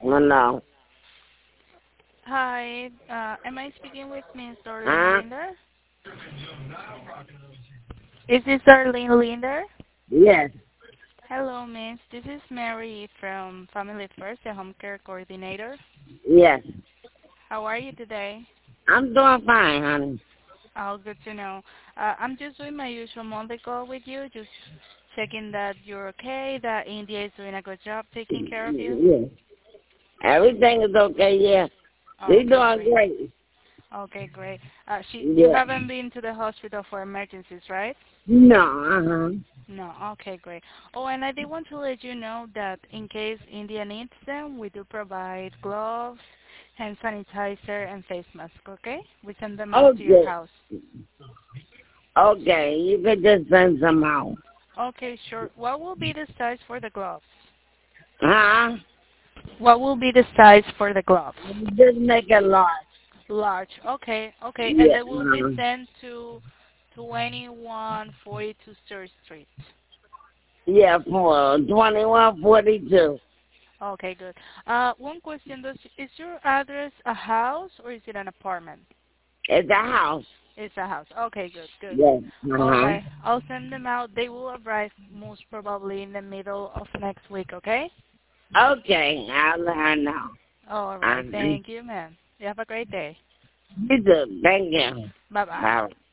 No. Hi, am I speaking with Miss Darlene Huh? Linder? Is this Darlene Linder? Yes. Hello, Miss. This is Mary from Family First, the home care coordinator. Yes. How are you today? I'm doing fine, honey. Oh, good to know. I'm just doing my usual Monday call with you, just checking that you're okay, that India is doing a good job taking care of you. Yes. Everything is okay, yeah. They Okay, doing great. great. Okay, great. You Yeah. haven't been to the hospital for emergencies, right? No, uh-huh. No. Okay, great. Oh, and I did want to let you know that in case India needs them, we do provide gloves, hand sanitizer, and face mask, okay? We send them out to your Okay. house. Okay, you could just send some out. Okay, sure. What will be the size for the gloves? Huh? What will be the size for the gloves? Just make it large. Large. Okay, okay. And Yeah. they will be sent to 2142 Sir Street. Yeah, for 2142. Okay, good. One question, is your address a house or is it an apartment? It's a house. It's a house. Okay, good, good. Yes. All Uh-huh. right, I'll send them out. They will arrive most probably in the middle of next week, okay? Okay, I'll let her know. All right, Uh-huh. thank you, ma'am. You have a great day. You too. Thank you. Bye-bye. Bye.